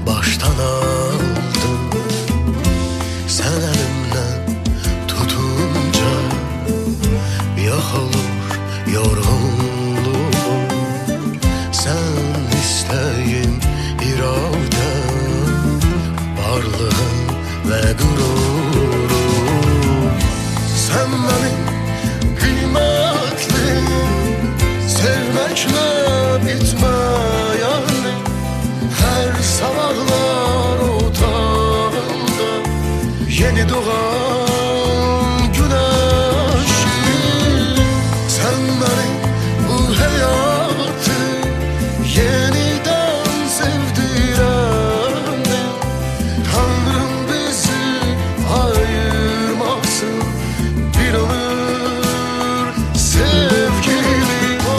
baştan aldım. Sen elimden tutunca yok olur yorgunluğum. Sen isteğim, iradem, varlığım ve gururum. Sen benim kıymetlim, sevmekle bitmeyen, her sabahlar otağında yeni doğan güneşim. Sen benim bu hayatı yeniden sevdirendin. Tanrım bizi ayırmasın bir ömür sevgili.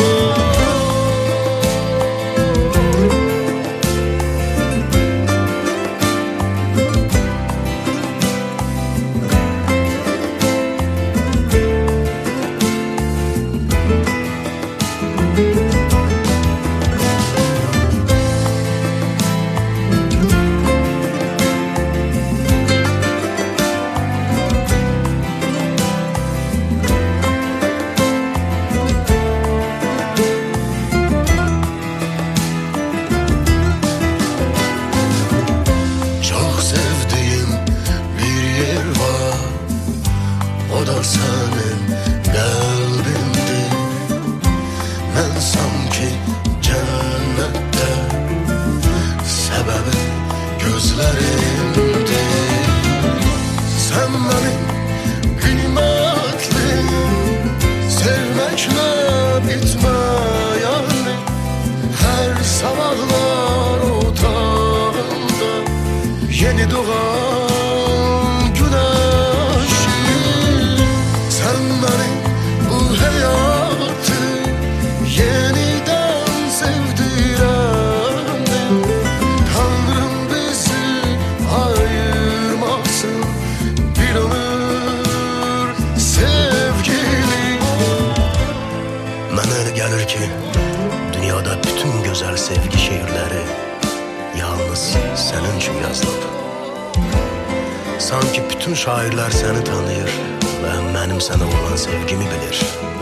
O da senin kalbindi. Ben sanki cennette, sebebi gözlerimdi. Sen benim kıymetlim, sevmekle bitmeyen, her sabahlar otağında yeni doğan güneşim. Sen benim bu hayatı yeniden sevdirendin. Tanrım bizi ayırmasın bir ömür sevgili. Mənə elə gəlir ki, dünyada bütün gözəl sevgi şeirləri yalnız sənin üçün yazılıb. Sanki bütün şairlər səni tanıyır və mənim sənə olan sevgimi bilir.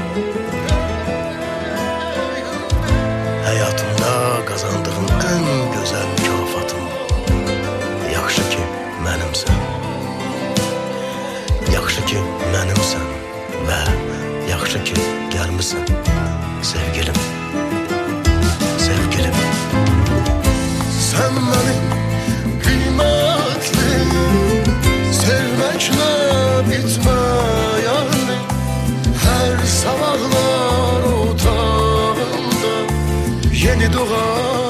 Həyatımda qazandığım ən gözəl mükafatım, yaxşı ki mənimsən. Yaxşı ki mənimsən və yaxşı ki gəlmisən sevgilim, sevgilim. Sen benim kıymetlim, sevmekle bitmeyen, her sabahlar otağında yeni doğan